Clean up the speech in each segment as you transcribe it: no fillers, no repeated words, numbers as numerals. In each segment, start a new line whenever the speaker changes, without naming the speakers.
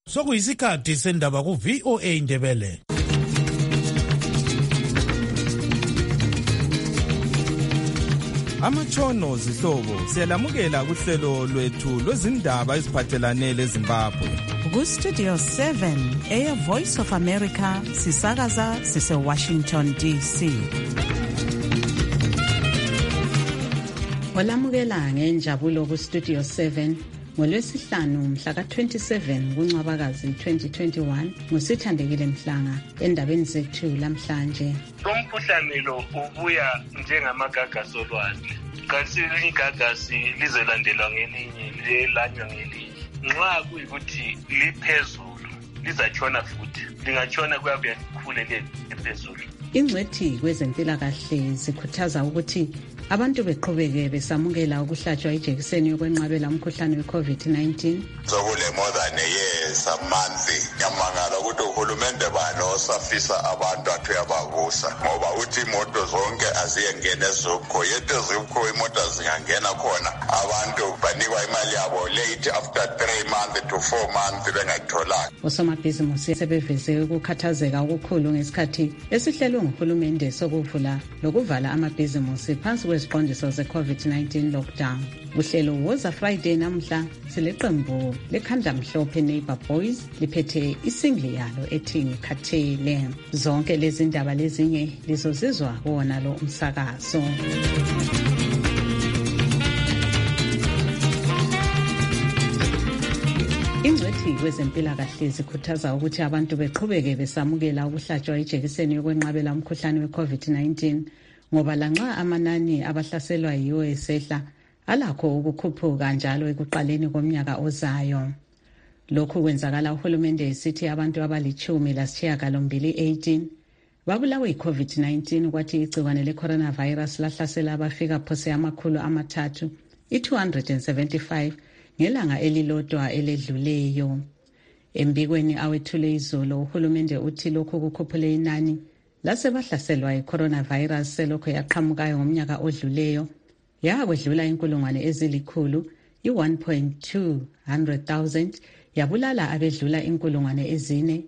Sokuyisikhathi sendaba ku VOA Indebele.
Amatshono zihlobo siyalamukela kuhlelo lwethu lwezindaba eziphathelane leZimbabwe.
Ku Studio 7 Air Voice of America sisakaza sise Washington DC. Olamukela ngenjabulo ku Studio 7 ngolwesihlanu mhla ka-27 kuNcwabakazi 2021 ngusithandekile Mhlanga endabeni zethu lamhlanje.
Umkhuhlane lo ubuya njengamagagasi olwandle. Kanti igagasi lizolandelwa ngelinye lelanywa ngelinye. Nxa kuyikuthi liphezulu lizatshona futhi. Lingatshona kuyabuya likhule liphezulu.
Ingcwethi kwezempilakahle zikhuthaza ukuthi abantu beqhubeke besamukela ukuhlatshwa ijekiseni yokwenqabela umkhuhlane we-COVID-19.
Sokule more than a year, some months, nyamangala ukuthi uhulumende bani osafisa abantu athi uyabavusa ngoba uthi imoto zonke aziyengena ezokho yethu ezokho imoto zingangena khona abantu banikwa imali yabo late after 3 months to 4 months bengayitholanga.
Osomabhizinisi sebeveze ukukhathazeka okukhulu ngesikhathi esihlelwe nguhulumende sokuvula lokuvala amabhizinisi phansi kweziqondiso ze-COVID-19 lockdown. Uhlelo woza Friday namhla sileqembu lekhanda mhlophe Neighbor Boys liphethe isingle yalo ethi ngikhathele. Zonke lezi ndaba lezinye lizozizwa kuwona lo umsakazo. Ingcwethi kwezempilakahle zikhuthaza ukuthi abantu beqhubeke besamukela ukuhlatshwa ijekiseni yokwenqabela umkhuhlane we-COVID-19 ngoba lanxa amanani abahlaselwa yiwo esehla alakho ukukhuphuka njalo ekuqaleni komnyaka ozayo. Lokhu kwenzakala uhulumende esithi abantu abali-18 babulawe yi-COVID-19 kwathi igciwane le-coronavirus lahlasela abafika phose amakhulu 300, 275 ngelanga elilodwa eledluleyo. Embikweni awethule izolo uhulumende uthi lokhu kukhuphule inani lasebahlaselwa yi-coronavirus selokho yaqhamukayo ngomnyaka odluleyo yakwedlula inkulungwane ezilikhulu i-1,200,000 yabulala abedlula inkulungwane ezine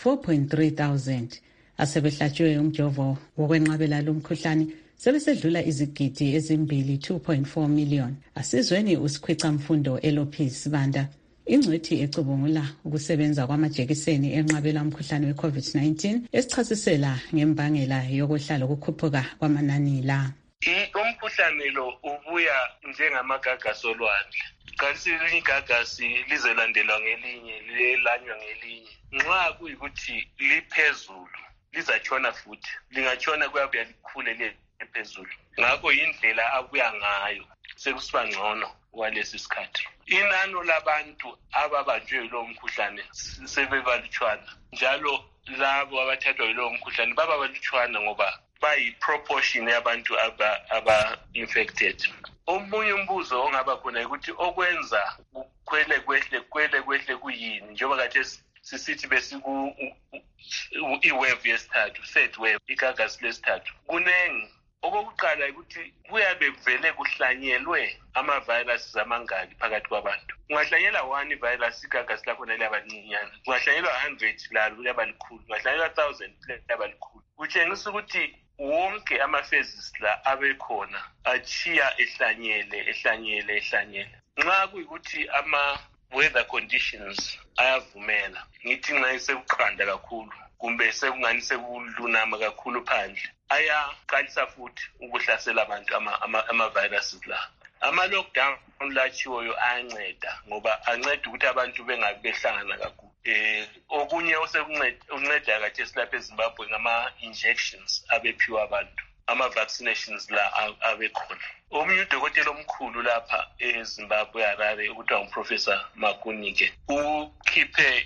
4,300 asebehlatshwe umjovo wokwenqabela lumkhuhlane sebesedlula izigidi ezimbili 2.4 million. Asizweni usikhwica mfundo Elopis Banda ingcwethi ecubungula ukusebenza kwamajekiseni enqabela umkhuhlane we-COVID-19 esichasisela ngembangela yokuhlala ukukhuphuka kwamanani la.
Umkhuhlane lo ubuya njengamagagasi olwandle. Kanti igagasi lizolandelwa ngelinye lelanywa ngelinye. Nxa kuyikuthi liphezulu lizatshona futhi. Lingatshona kuyabuya likhule liphezulu. Ngakho indlela abuya ngayo sekusiba ngcono kwalesi sikhathi. Inani labantu ababanjwe lo mkhuhlane sebebalutshwana. Njalo labo abathathwa yilo mkhuhlane babalutshwana ngoba bayi-proportion yabantu aba-infected. Omunye umbuzo ongaba khona ukuthi okwenza kukhwele kwehle kuyini njengoba kade sisithi besiku i-wave yesithathu, third wave, igagasi lesithathu. Kunengi. Okokuqala ukuthi kuyabe vele kuhlanyelwe ama-viruses amangaki phakathi kwabantu. Ungahlanyela 1 virus igagasi lakhona liyabancinyana. Ungahlanyelwa 100 lalo liyaba likhulu. Ungahlanyelwa 1000 liyaba likhulu. Kutshengisa ukuthi wonke ama-phases la abekhona achiya ehlanyele. Nxa kuyikuthi ama-weather conditions ayavumela, ngithi nxa sekuqanda kakhulu kumbe sekungani sekulunama kakhulu phandle, ayaqalisa futhi ukuhlasela abantu ama-viruses la. Ama-lockdown lachiwoyo ayanceda ngoba anceda ukuthi abantu bengabi behlangana kakhulu. Okunye osekunceda kathi silapha eZimbabwe ngama-injections abephiwa abantu, ama-vaccinations la abekhona. Omunye udokotela omkhulu lapha eZimbabwe Harare okuthiwa nguProfessor Makunike ukhiphe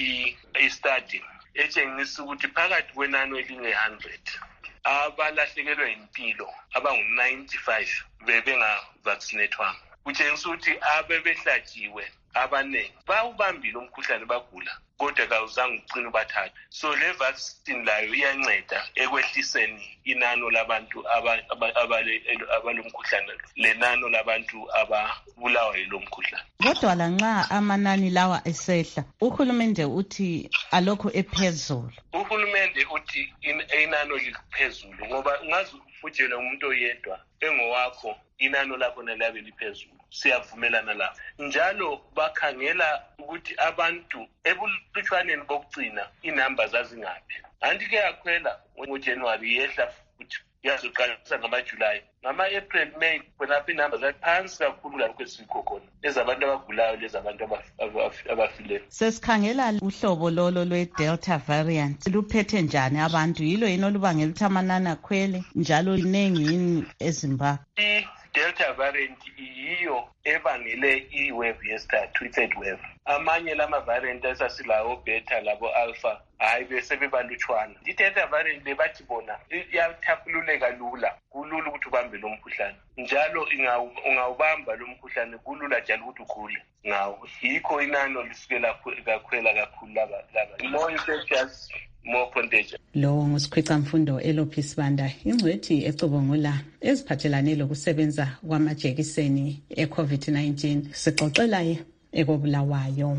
i-study etshengisa ukuthi phakathi kwenani elinge-100 abalahlekelwe impilo abangu-95 bebengavaccinatwanga. Kutshengisa ukuthi abebehlatshiwe abaningi bawubambile umkhuhlane bagula kodwa kawuzange ugcina ubathatha. So le vaccine layo iyanceda ekwehliseni inano labantu abalomkhuhlane lenano labantu ababulawa yilo mkhuhlane.
Kodwa lanxa amanani lawa esehla, uhulumende uthi alokho ephezulu.
Uhulumende uthi inano liphezulu ngoba ungazi ufutshele umuntu oyedwa engowakho inano lakho nalabe liphezulu. Siyavumelana lapho. Njalo bakhangela ukuthi abantu ebulutshwaneni bokugcina inamba zazingaphi. Anti ke yakhwela ngoJanuary yehla futhi yazoqalisa ngamaJuly. Ngama-April, May khonapho inamba zaphansi kakhulu lapho esikho khona. Ezabantu abagulayo lezabantu abafileyo.
Sesikhangela uhlobo lolo lwe-Delta variant. Luphethe njani abantu? Yilo yini olubangela ukuthi amanani akhwele njalo linengi yini eZimbabwe?
Delta variant yiyo ebangele i-wave yesithathu, i-third wave. Amanye lama variant esasilawo beta labo alpha hayi bese bebalutshwana. I-Delta variant lebathi bona iyathapululeka lula, kulula ukuthi ubambe lo mkhuhlane. Njalo ungawubamba lo mkhuhlane kulula njalo ukuthi ukhule ngawo. Yikho inano lisukela kakhwela kakhulu laba. More infectious, more contagious.
Lo ngusikhwicamfundo Elophi Sibanda, ingcwethi ecubungula eziphathelane lokusebenza kwamajekiseni e-COVID-19. Sixoxela ekobulawayo.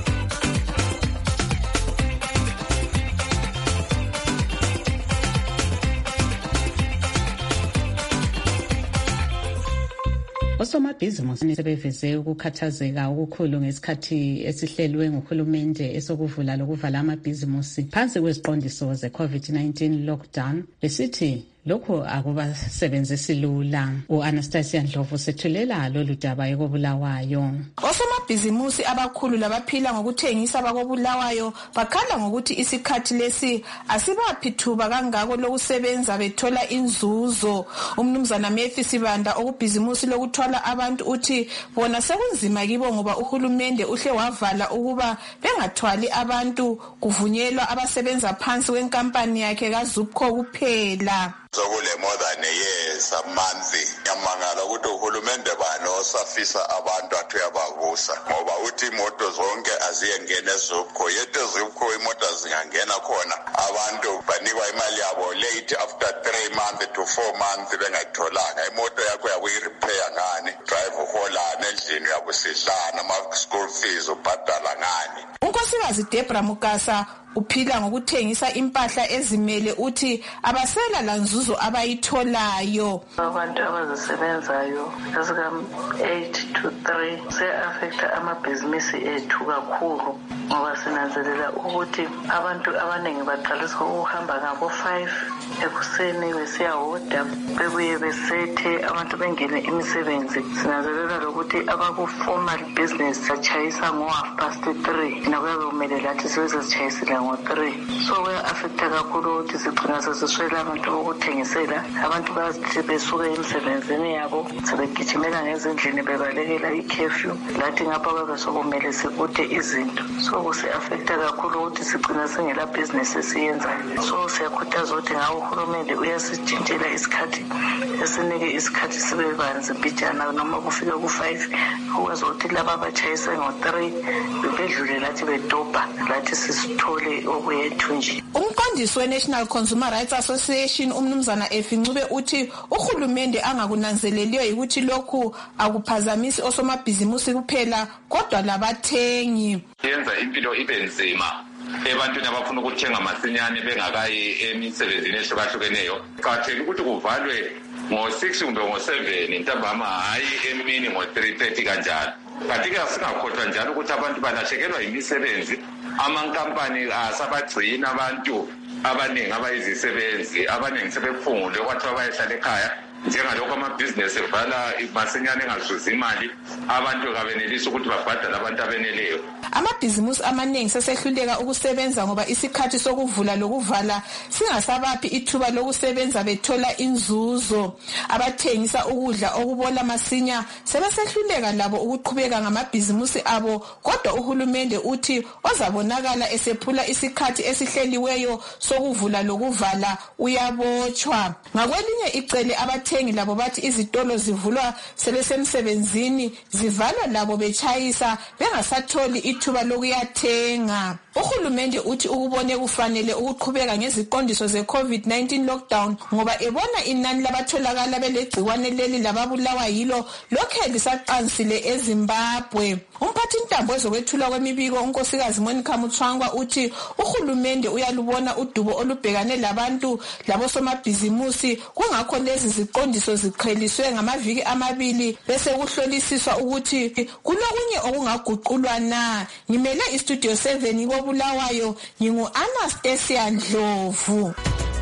Osomabhizinisi sebeveze ukukhathazeka okukhulu ngesikhathi esihlelwe nguhulumende esokuvula lokuvala amabhizinisi phansi kweziqondiso ze-COVID-19 lockdown. Lesithi lokho akubasebenzisi lula. U-Anastasia Ndlovu sethulela lolu daba ekobulawayo.
Osomabhizinisi abakhulu labaphila ngokuthengisa bakobulawayo bakhala ngokuthi isikhathi lesi asibaphi thuba kangako lokusebenza bethola inzuzo. Umnumzana Matthew Sibanda okubhizinisi lokuthwala abantu uthi bona sekunzima kibo ngoba uhulumende uhle wavala ukuba bengathwali abantu, kuvunyelwa abasebenza phansi kwenkampani yakhe kaZupco kuphela.
Sokule more than a year, some months, nyamangala ukuthi uhulumende bani osafisa abantu athu yabavusa ngoba uthi imoto zonke aziyengena eZupco, yethu eZupco imoto zingangena khona abantu banikwa imali yabo late after 3 months to 4 months bengayitholanga. Imoto yakho yakuyirepair ngani, drive uholana endlini yabusidlana, ama school fees ubhadala ngani.
Unkosikazi Debra Mukasa uphila ngokuthengisa impahla ezimele uthi abasela lanzuzo abayitholayo.
Abantu abazisebenzayo ezika 8 to 3 se-affecta amabhizinisi ethu kakhulu ngoba sinanzelela ukuthi abantu abaningi baqalisa ukuhamba ngabo 5 ekuseni besiyahoda bebuye besethe abantu bengene imisebenzi. Sinanzelela lokuthi abaku-formal business batshayisa ngo-3:30 nakuyabe kumele lathi sibezazitshayisile ngo-3. So kuya-affecta kakhulu ukuthi sigcina sesiswela abantu bokuthengisela. Abantu bazithi besuke emsebenzini yabo sebegijimela ngezindlini bebalekela i-curfew, lathi ngapha babe sokumele sikude izinto. So kusi-affecta kakhulu ukuthi sigcina singela business esiyenzayo. So siyakhuthaza ukuthi ngawo uhulumende uyasitshintshela isikhathi, esinike isikhathi sibe banzi mbijana noma kufika ku-5 ukwazi ukuthi laba batshayise ngo-3 bedlule lathi bedobha lathi sisithole okwethu nje.
Umqondisi we-National Consumer Rights Association umnumzana Efincube uthi uhulumende angakunanzeleliyo ukuthi lokhu akuphazamisi osomabhizinisi kuphela kodwa labathengi.
Yenza impilo ibe nzima ebantwini abafuna ukuthenga masinyane bengakayi emisebenzini ehlukahlukeneyo. Kuqakathekile ukuthi kuvalwe ngo-6 kumbe ngo-7 ntambama, hayi emini ngo-3:30 kanjalo. Kanti-ke singakhohlwa njalo ukuthi abantu balahlekelwa yimisebenzi. Amankampani asabagcina abantu abaningi abayizisebenzi, abaningi sebephungule kwathiwa bayehlala ekhaya. Njengalokho amabhizinesi evala masinyane engazuzi imali, abantu kabenelisi ukuthi babhadale abantu abeneleyo.
Amabhizinisi amaningi sesehluleka ukusebenza ngoba isikhathi sokuvula lokuvala singasabaphi ithuba lokusebenza bethola inzuzo. Abathengisa ukudla okubola masinya sebesehluleka labo ukuqhubeka ngamabhizinisi abo, kodwa uhulumende uthi ozabonakala esephula isikhathi esihleliweyo sokuvula lokuvala uyabotshwa. Ngakwelinye icele abathengisa abathengi labo bathi izitolo zivulwa sebesemsebenzini zivalwa labo betshayisa bengasatholi ithuba lokuyathenga. Uhulumende uthi ukubone kufanele ukuqhubeka ngeziqondiso ze-COVID-19 lockdown ngoba ebona inani labatholakala belegciwane leli lababulawa yilo lokhe lisaqansile eZimbabwe. Umphathi ntambo wezokwethulwa kwemibiko unkosikazi Monica Mutsvangwa uthi uhulumende uyalubona udubo olubhekane labantu labosomabhizimusi, kungakho lezi ziqondiso ziqheliswe ngamaviki amabili bese kuhlolisiswa ukuthi kulokunye okungaguqulwa na. Ngimele istudio 7 koBulawayo, ngingu-Anastasia Ndlovu.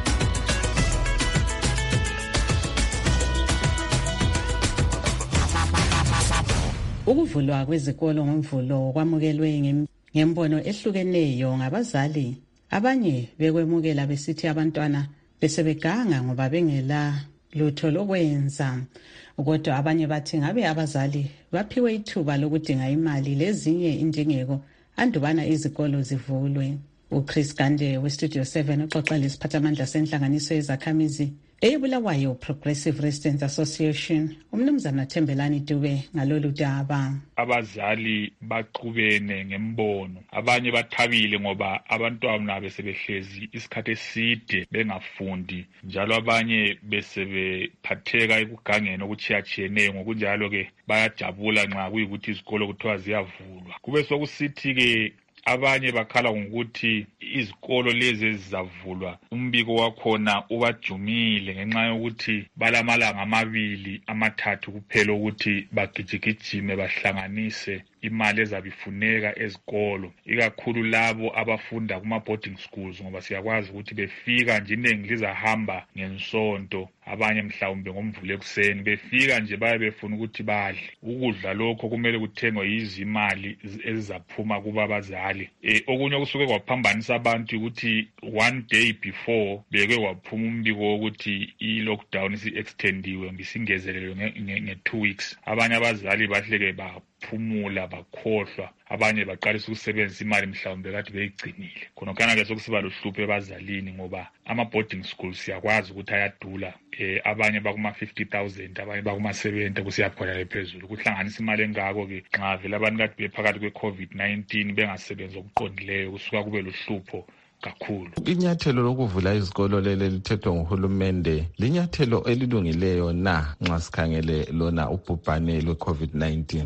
Ukuvulwa kwezikolo ngomvulo kwamukelwe ngembono ehlukeneyo ngabazali. Abanye bekwemukela besithi abantwana besebeganga ngoba bengela lutho lokwenza. Kodwa abanye bathi ngabe abazali baphiwe ithuba lokudinga imali lezinye indingeko andubana izikolo zivulwe. uChris Gande weStudio 7 uxoxa lesiphathamandla senhlanganiso yezakhamizi eyeBulawayo Progressive Residents Association, umnumzana Thembelani Dube ngalolu daba.
Abazali baqhubene ngembono, abanye bathabile ngoba abantwana besebehlezi isikhathi eside bengafundi, njalo abanye besebephatheka ekugangeni okuchiyachiyeneyo. Ngokunjalo ke bayajabula nxa kuyikuthi izikolo kuthiwa ziyavulwa. Kube sokusithi ke abanye bakhala ngokuthi izikolo lezi ezizavulwa umbiko wakhona ubajumile ngenxa yokuthi balamalanga amabili amathathu kuphela ukuthi bagijigijime bahlanganise imali ezabifuneka ezikolo, ikakhulu labo abafunda kuma boarding schools, ngoba siyakwazi ukuthi befika nje inengi lizahamba ngensonto, abanye mhlawumbe ngomvulo ekuseni befika nje baye befuna ukuthi badle. Ukudla lokho kumele kuthengwe izimali ezizaphuma kuba abazali. Okunye kusuke kwaphambanisa abantu ukuthi one day before beke waphuma umbiko wokuthi i-lockdown isi-extendiwe bisingezelelwe nge-2 weeks. Abanye abazali bahleke baphumula bakhohlwa, abanye baqalisa ukusebenzisa imali mhlawumbe kade beyigcinile. Khonokana ke sokusiba lohlupho ebazalini ngoba ama-boarding schools siyakwazi ukuthi ayadula. Abanye bakuma 50,000, abanye bakuma 70 kusiya khona lephezulu. Kuhlanganisa imali engako ke nxa vele abantu kade bephakathi kwe-COVID-19 bengasebenzi okuqondileyo kusuka kube lohlupho kakhulu.
Inyathelo lokuvula izikolo leli lithethwe nguhulumende linyathelo elilungileyo na nxa sikhangele lona ubhubhane lwe-COVID-19?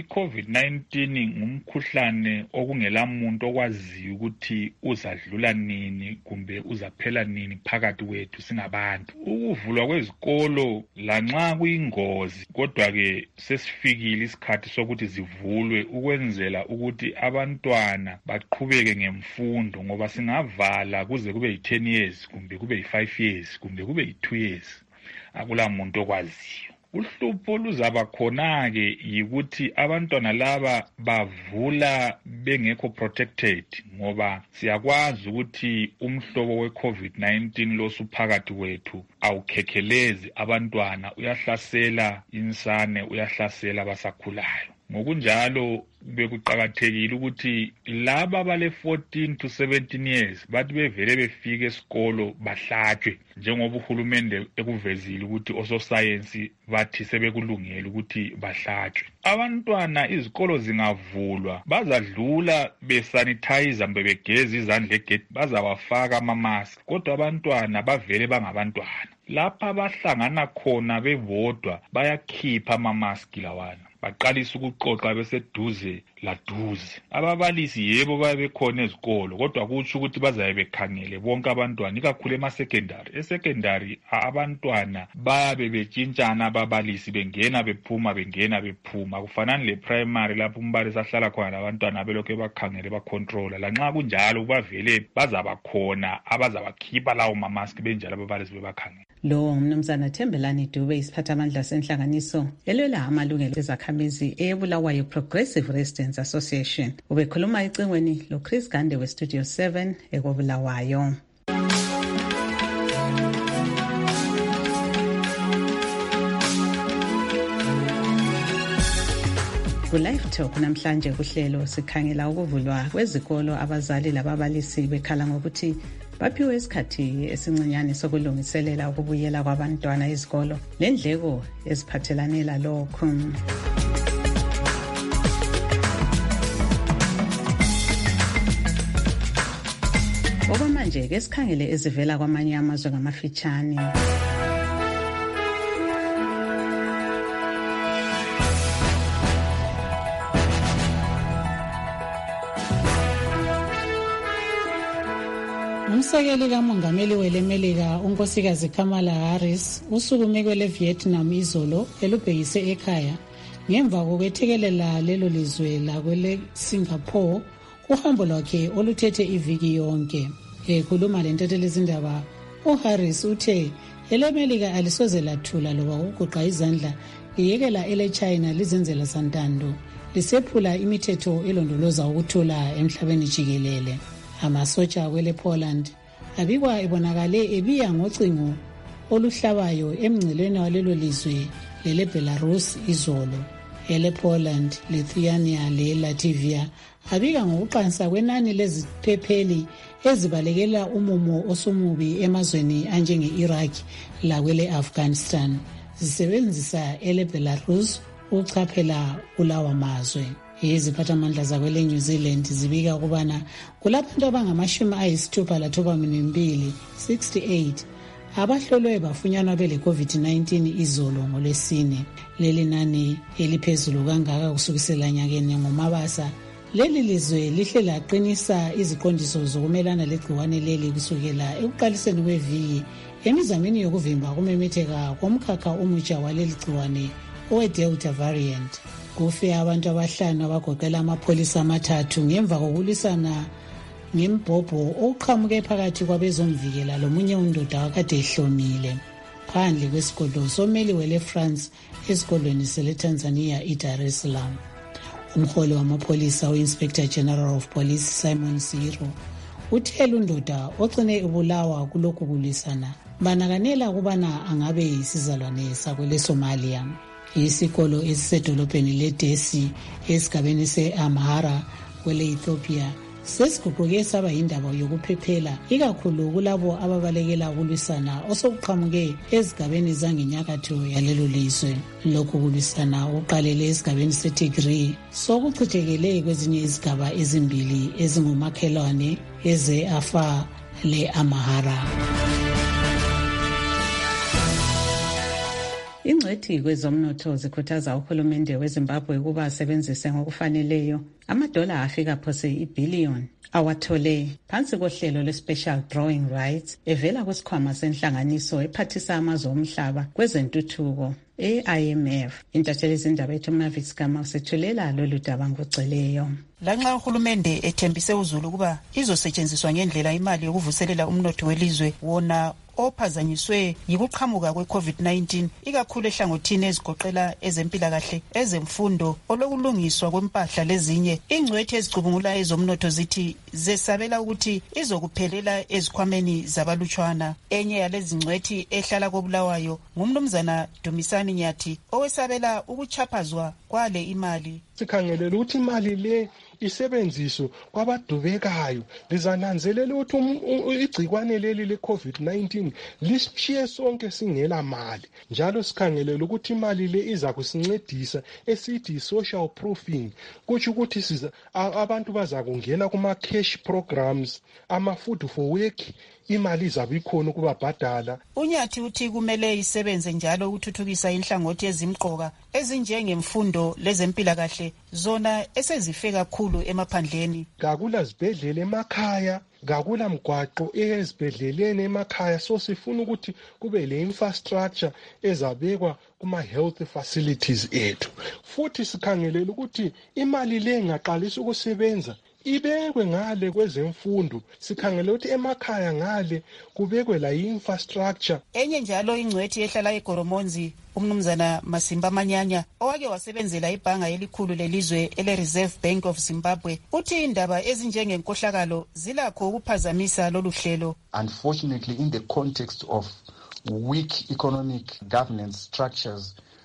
I-COVID-19 ngumkhuhlane okungela muntu okwaziyo ukuthi uzadlula nini kumbe uzaphela nini phakathi kwethu singabantu. Ukuvulwa kwezikolo lanxa kuyingozi, kodwa ke sesifikile isikhathi sokuthi zivulwe ukwenzela ukuthi abantwana baqhubeke ngemfundo, ngoba singavala kuze kube yi-10 years kumbe kube yi-5 years kumbe kube yi-2 years, akula muntu okwaziyo. Uhlupho luzaba khona-ke yikuthi abantwana laba bavula bengekho protected, ngoba siyakwazi ukuthi umhlobo we-COVID-19 losuphakathi kwethu awukhekhelezi abantwana, uyahlasela insane, uyahlasela abasakhulayo. Ngokunjalo bekuqakathekile ukuthi laba abale 14 to 17 years bathi bevele befike esikolo bahlatshwe, njengoba uhulumende ekuvezile ukuthi ososayensi bathi sebekulungela ukuthi bahlatshwe. Abantwana izikolo zingavulwa bazadlula besanitizer mbe begeza izandla egedi, bazawafaka ama-mask, kodwa abantwana bavele bangabantwana. Lapha bahlangana khona bebodwa bayakhipha ama-mask lawana, baqalisa ukuqoqa beseduze laduze. Ababalisi yebo baye bekhona ezikolo, kodwa kutsho ukuthi bazabe bekhangele bonke abantwana, ikakhulu ema-secondary. E-secondary abantwana bayabe betshintshana ababalisi, bengena bephuma bengena bephuma. Kufanani le-primary lapho umbalisi ahlala khona labantwana belokhu bakhangele bacontrola. Lanxa kunjalo bavele bazabakhona abazabakhipha lawo mamask benjalo ababalisi bebakhangele.
Lo umnumzana Thembelani Dube isiphathamandla senhlanganiso elwela amalungelo ezakhamizi eyeBulawayo Progressive Residents Association. Ubekhuluma ecingweni loChris Gande weStudio 7 ekoBulawayo. Ku-Live Talk namhlanje kuhlelo sikhangela ukuvulwa kwezikolo. Abazali lababalisi bekhala ngokuthi baphiwe isikhathi esincinyane sokulungiselela ukubuyela kwabantwana ezikolo nendleko eziphathelane lalokhu. Okwamanje-ke sikhangele ezivela kwamanye amazwe ngamafitshane.
Umsekeli kamongameli welemelika unkosikazi Kamala Harris usukume kwele Vietnam izolo elubhekise ekhaya ngemva kokwethekelela lelo lizwe lakwele Singapore uhambo lwakhe oluthethe iviki yonke. Ekhuluma lentethelezindaba, uHarris uthe elemelika alisoze lathula loba ukuguqa izandla liyekela ele China lizenzela santando lisephula imithetho elondoloza ukuthula emhlabeni jikelele. Amasotsha kwele Poland abikwa ebonakale ebiya ngocingo oluhlabayo emngcelweni walelo lizwe lele Belarus izolo. Ele Poland, Lithuania le Latvia abika ngokuqansa kwenani leziphepheli ezibalekela umumo osumubi emazweni anjenge Iraq lakwele Afghanistan zisebenzisa ele Belarus ukuchaphela kulawa mazwe. Iziphathamandla zakwele New Zealand zibika ukubana kulabantu abangama-62 68 abahlolwe bafunyanwa bele COVID-19 izolo ngolwesine. Leli nani eliphezulu kangaka kusukisela nyakeni ngoMabasa. Leli lizwe lihle laqinisa iziqondiso zokumelana legciwane leli kusukela ekuqaliseni kweviki emizameni yokuvimba kumemetheka komkhakha omutsha waleli gciwane owe-Delta variant. Kufe abantu abahlanu abagoqela amapholisa amathathu ngemva kokulisana ngembhobho oqhamuke phakathi kwabezomvikela lomunye undoda wakade ehlomile phandle kwesikolo someli wele France esikolweni sele Tanzania iDar es Salaam. Umholi wamapholisa u-Inspector General of Police Simon Siro uthele undoda ocine ebulawa kulokhu kulisana banakanela ukubana angabe isizalwane sakwele Somalia. Isikolo esisedolobheni leDesi esigabeni se-Amhara kwele Ethiopia sesiguquke saba yindaba yokuphephela ikakhulu kulabo ababalekela ukulwisana osokuqhamuke ezigabeni zangenyakatho yalelo lizwe. Lokhu kulwisana uqalele esigabeni seTigray sokuchithekele kwezinye izigaba ezimbili ezingumakhelwane eze-Afar le-Amhara.
Ingcwethi kwezomnotho zikhuthaza uhulumende weZimbabwe ukuba asebenzise ngokufaneleyo amadola afika phose ibhiliyoni awathole phansi kohlelo lwe-Special Drawing Rights evela kwisikhwama senhlanganiso ephathisa amazwe omhlaba kwezentuthuko e-IMF. Intathelezindaba ethu Mavis Gama usethulela lolu daba ngokugcweleyo.
Lanxa uhulumende ethembise uzulu ukuba izosetshenziswa ngendlela imali yokuvuselela umnotho welizwe wona ophazanyiswe yikuqhamuka kwe-COVID-19 ikakhulu ehlangothini ezigoqela ezempilakahle, ezemfundo, olokulungiswa kwempahla lezinye, ingcwethi ezicubungula ezomnotho zithi zesabela ukuthi izokuphelela ezikhwameni zabalutshwana. Enye yalezi ngcwethi ehlala koBulawayo ngumnumzana Dumisani Nyathi owesabela ukuchaphazwa kwale imali.
Sikhangelela ukuthi imali le isebenziswe kwabadubekayo lizananzelela ukuthi igcikwane leli le-COVID-19 lisishiye sonke singela mali, njalo sikhangelela ukuthi imali le iza kusincedisa esithi social proofing, kutsho ukuthi abantu baza kungena kuma-cash programs, ama-food for work, imali izabe ikhona ukubabhadala.
Unyathi uthi kumele isebenze njalo ukuthuthukisa inhlangothi ezimqoka ezinjengemfundo lezempilakahle zona esezifika kakhulu emaphandleni.
Kakula zibhedlela emakhaya, kakula mgwaqo ezibhedleleni emakhaya, so sifuna ukuthi kube le infrastructure ezabekwa kuma-health facilities ethu. Futhi sikhangelela ukuthi imali le ingaqalisa ukusebenza ibekwe ngale kwezemfundo, sikhangele ukuthi emakhaya ngale kubekwe la infrastructure.
Enye njalo ingcwethi ehlala eGoromonzi umnumzana Masimba Manyanya owake wasebenzela ibhanga elikhulu lelizwe ele-Reserve Bank of Zimbabwe uthi indaba ezinjengenkohlakalo zilakho ukuphazamisa lolu hlelo.
Unfortunately, in the context of weak economic governance structures,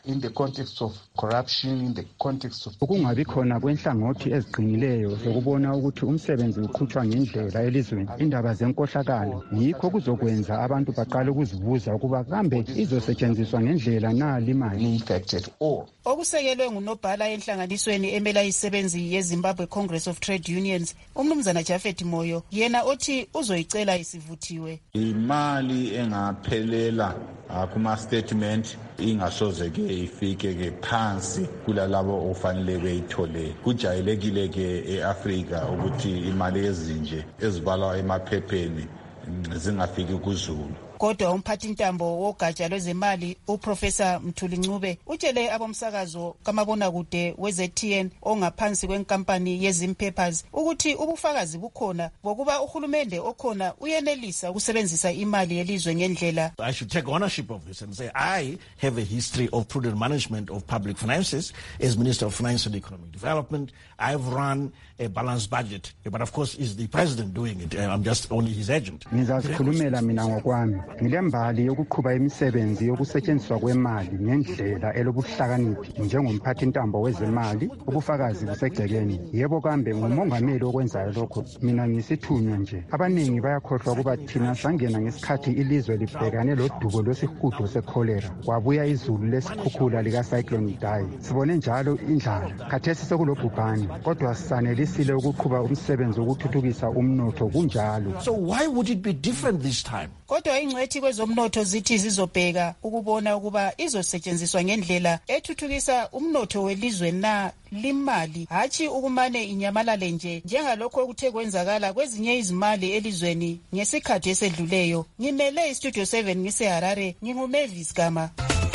in the context of corruption, in the context of
ukungabi khona kwenhlangothi eziqinileyo zokubona ukuthi umsebenzi uqhutshwa ngendlela elizweni. Indaba zenkohlakalo yikho kuzokwenza abantu baqale ukuzibuza ukuba kambe izosetshenziswa ngendlela na limali.
Okusekelwe ngunobhala enhlanganisweni emela isebenzi yeZimbabwe Congress of Trade Unions, umnumzana Jafet Moyo, yena othi uzoyicela isivuthiwe.
Imali engaphelela kuma statement ingasoze ke ifike ke phansi kulalabo ofanele beyithole. Kujayelekile ke eAfrika ukuthi imali ezinje ezibalwa emaphepheni zingafiki kuZulu.
Kodwa umphathintambo wogatsha lwezemali uProfessor Mthuli Ncube utshele abomsakazo kamabonakude weZTN ongaphansi kwenkampani yeZim Papers ukuthi ubufakazi bukhona bokuba uhulumende okhona uyenelisa ukusebenzisa imali yelizwe ngendlela.
I should take ownership of this and say I have a history of prudent management of public finances as Minister of Finance and Economic Development. I've run a balanced budget, but of course is the president doing it. I'm just only his agent.
Ngizazikhulumela mina ngokwami. Ngilembali yokuqhuba imisebenzi yokusetshenziswa kwemali ngendlela elobuhlakaniphi njengomphathintambo wezemali. Ubufakazi busegcekeni. Yebo kambe ngumongameli okwenzayo lokho. Mina ngisithunywa nje. Abaningi bayakhohlwa ukuba thina sangena ngesikhathi ilizwe libhekane lodubo lwesihudo sekholera. Kwabuya izulu lesikhukhula lika Cyclone Idai. Sibone njalo indlala. Khathesi sekulobhubhane. Kodwa sisanelisile ukuqhuba umsebenzi wokuthuthukisa umnotho kunjalo.
So why would it be different this time?
Kodwa ingcwethi kwezomnotho zithi zizobheka ukubona ukuba izosetshenziswa ngendlela ethuthukisa umnotho welizwe na limali hathi ukumane inyamalale nje njengalokho okuthe kwenzakala kwezinye izimali elizweni ngesikhathi esedluleyo. Ngimele iStudio 7 ngiseHarare, nginguMavis Gama.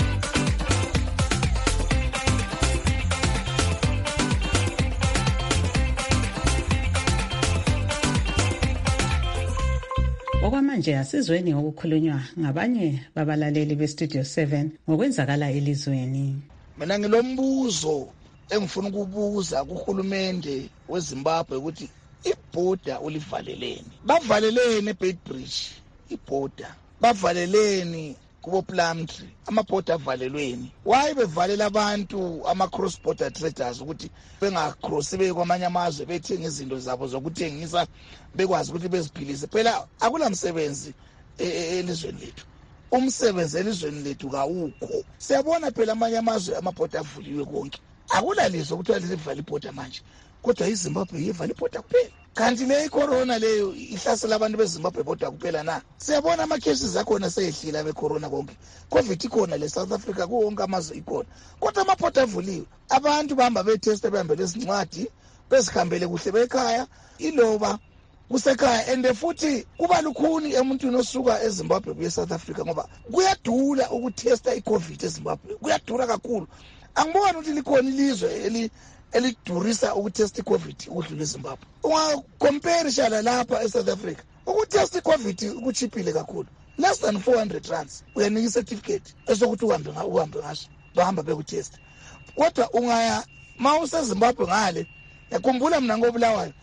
Okwamanje asizweni ngokukhulunywa ngabanye babalaleli beStudio 7 ngokwenzakala elizweni.
Mina ngilombuzo engifuna ukubuza kuhulumende weZimbabwe ukuthi iborder ulivaleleni. Bavaleleni eBeitbridge iborder. Bavaleleni kubo Plumtree amaborder avalelweni. Why bevalela abantu ama-cross border traders ukuthi bengacross beye kwamanye amazwe bethenga izinto zabo zokuthengisa bekwazi ukuthi beziphilise? Phela akulamsebenzi elizweni lethu. Umsebenzi elizweni lethu kawukho. Siyabona phela amanye amazwe amaborder avuliwe konke. Akulalizwe ukuthi alivala iborder manje. Kodwa iZimbabwe ivala iborder kuphela. Kanti le corona leyo ihlasela abantu beZimbabwe bodwa kuphela na? Siyabona ama cases akhona seyehlila becorona konke. Covid ikhona le South Africa kuwonke amazwe ikhona. Kodwa amaborder avuliwe. Abantu bahamba betest behambe lezincwadi bezihambele kuhle bekhaya iloba kusekhaya ende futhi kuba lukhuni emuntwini osuka eZimbabwe kuye South Africa ngoba kuyadula ukutesta iCovid eZimbabwe. Kuyadura kakhulu. Angiboni ukuthi likhona ilizwe elidurisa ukutest iCovid ukudlula eZimbabwe. Ungacompare shala lapha eSouth Africa. Ukutest iCovid kuchipile kakhulu. Less than 400 rands. Uyanika certificate esokuthi uhambe ngaso. Bahamba bekutest. Kodwa ungaya mawuse Zimbabwe ngale yakhumbula mina ngobulawayo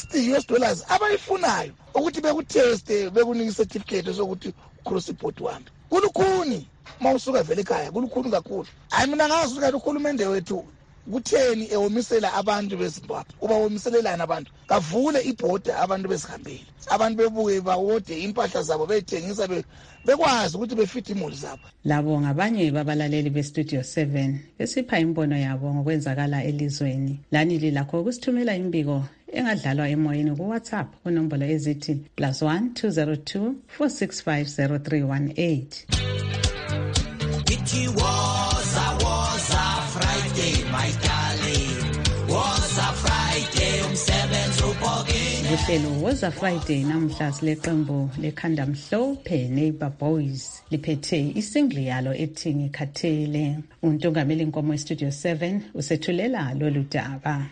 $60 abayifunayo ukuthi bekuteste bekunika certificate sokuthi cross board wambe. Kulukhuni mawusuka vele ekhaya kulukhuni kakhulu. Hayi mina ngazi ukuthi uhulumende wethu kutheni ewomisela abantu beZimbabwe. Uba womiselelana abantu kavule iborder abantu bezihambele. Abantu bebuke bawode impahla zabo bethengisa bekwazi ukuthi befithe imuli zabo.
Labo ngabanye babalaleli beStudio 7 besipha imbono yabo ngokwenzakala elizweni. Lani lilakho ukusithumela imbiko engadlalwa emoyeni kuWhatsApp kunombolo ezithi +1 202 465 0318.
It was a Friday, my darling. Was a Friday, umsebenzi ubhokile.
Uhlelo was a Friday namhla sileqembu lekhanda mhlophe Neighbor Boys liphethe isingle yalo ethi ngikhathele. Untongameli Nkomo eStudio 7 usethulela lolu daba.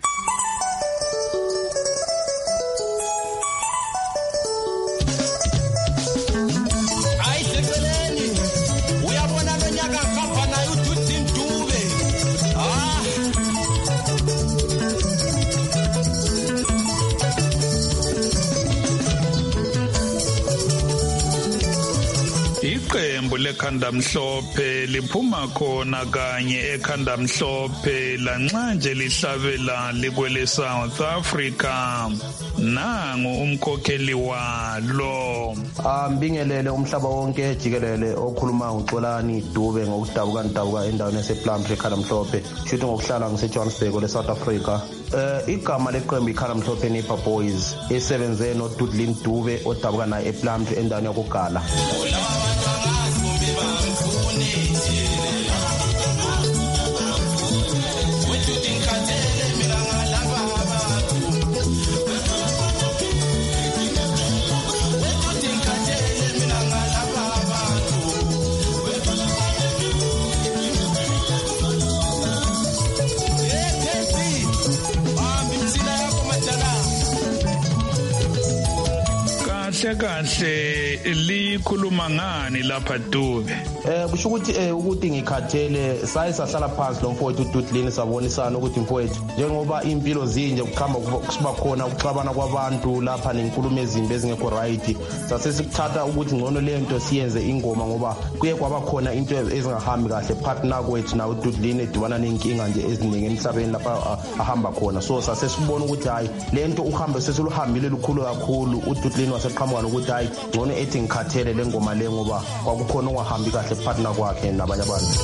iqembu lekhanda mhlophe liphuma khona kanye ekhanda mhlophe lanxa nje lihlabela likwele South Africa. Nangu umkhokheli walo.
Mbingelele umhlaba wonke jikelele okhuluma uXolani Dube ngokudabuka endaweni yasePlumtree ekhanda mhlophe. Shuthi ngokuhlala ngiseJohannesburg le South Africa. Igama leqembu ikhanda mhlophe Neighbor Boys esebenze noDudlin Dube odabuka naye ePlumtree endaweni yakugala.
Kahle likhuluma ngani lapha Dube?
Kusho ukuthi ngikhathele saye sahlala phansi lo mfowethu uDudlin sabonisana ukuthi mfowethu njengoba impilo zinje ukukhamba kusiba khona ukuxabana kwabantu lapha nenkulumo ezimbi ezingekho right, sase sikuthatha ukuthi ngcono le nto siyenze ingoma ngoba kuye kwaba khona into ezingahambi kahle partner kwethu na uDudlin edibana nenkinga nje eziningi emhlabeni lapha ahamba khona. So sase sibona ukuthi hayi le nto uhambe sesiluhambile lukhulu kakhulu. uDudlin waseqhamuka nokuthi hayi ngcono ethi ngikhathele le ngoma le ngoba kwakukhona ungahambi kahle partner kwakhe nabanye abantu.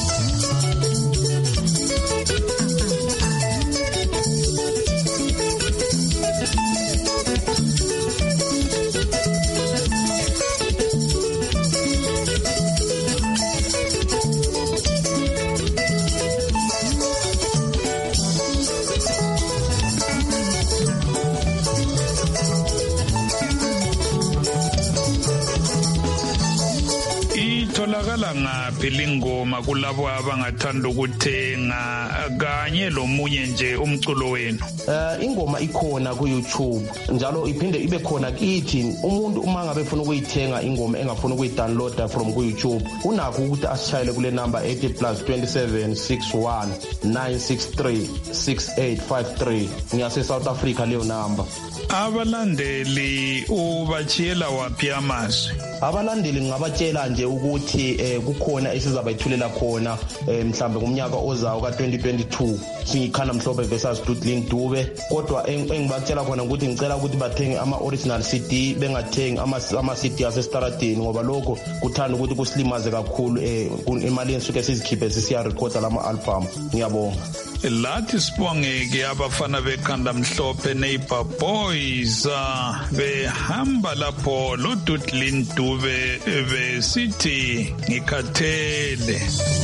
Tholakala ngaphi lingoma kulabo abangathanda ukuthenga kanye lomunye nje umculo wenu?
Ingoma ikhona ku YouTube njalo iphinde ibe khona kithi. Umuntu uma ngabe ufuna ukuyithenga ingoma engafuna ukuyidownloada from ku YouTube unakho ukuthi asishayele kule number 80+27 61 963 6853 ngiyase South Africa leyo number.
Abalandeli ubachiyela waphi amazwi?
Abalandeli ngabatshela nje ukuthi kukhona esizabayithulela khona mhlambe ngomnyaka ozayo ka2022 sikhanda mhlophe versus Dudlin Dube, kodwa engibatshela khona ukuthi ngicela ukuthi bathenge ama original CD bengathengi ama CD asestaradini ngoba lokho kuthanda ukuthi kusilimaze kakhulu imali ensuke sizikhiphe sisiya recorda lama album. Ngiyabonga.
Lathi sibongeke abafana bekhanda mhlophe Neighbor Boys behamba lapho lo Dudlin Dube besithi ngikhathele.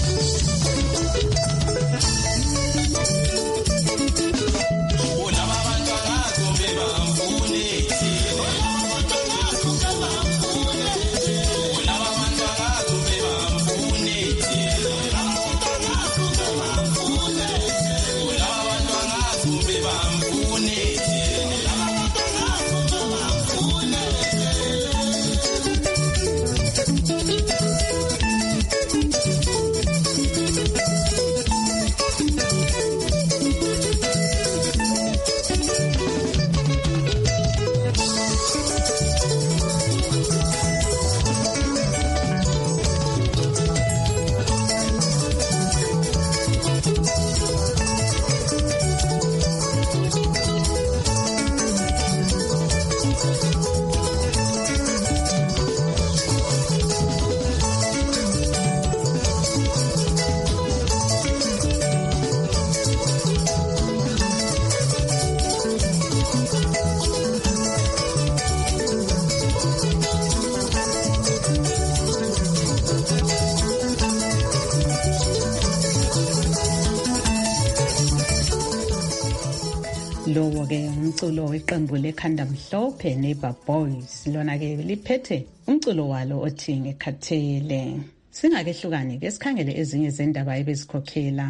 Lowo-ke umculo weqembu lekhanda mhlophe Neighbor Boys, lona-ke liphethe umculo walo othi ngikhathele. Singakehlukani-ke sikhangele ezinye zendaba ebezikhokhela.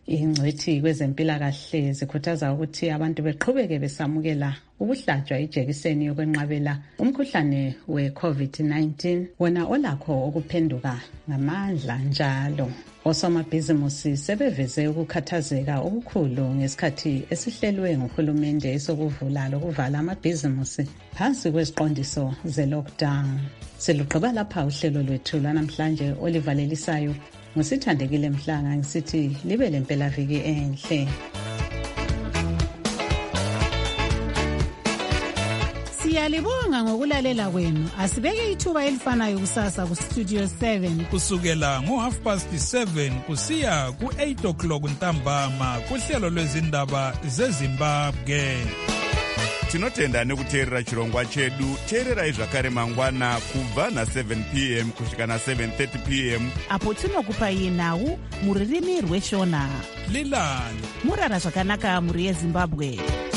Ingcwethi kwezempilakahle zikhuthaza ukuthi abantu beqhubeke besamukela ukuhlatshwa ijekiseni yokwenqabela umkhuhlane we-COVID-19 wona olakho ukuphenduka ngamandla njalo. Osomabhizimusi sebeveze ukukhathazeka okukhulu ngesikhathi esihlelwe nguhulumende sokuvula lokuvala amabhizimusi phansi kweziqondiso ze-lockdown. Siluqhuba lapha uhlelo lwethu lwanamhlanje olivalelisayo ngusithandekile Mhlanga ngisithi libe lempelaviki enhle.
Siyalibonga ngokulalela kwenu. Asibeke ithuba elifanayo kusasa ku Studio 7
kusukela ngo7:30 kusiya ku8:00 ntambama kuhlelo lwezindaba zeZimbabwe.
Tinotenda nekuteerera chirongwa chedu. Teererai zvakare mangwana kubva na7 p.m. kusvika na7:30 p.m.
apo tinokupai nhau muririmi rweshona.
Lilani
murara zvakanaka muri yeZimbabwe.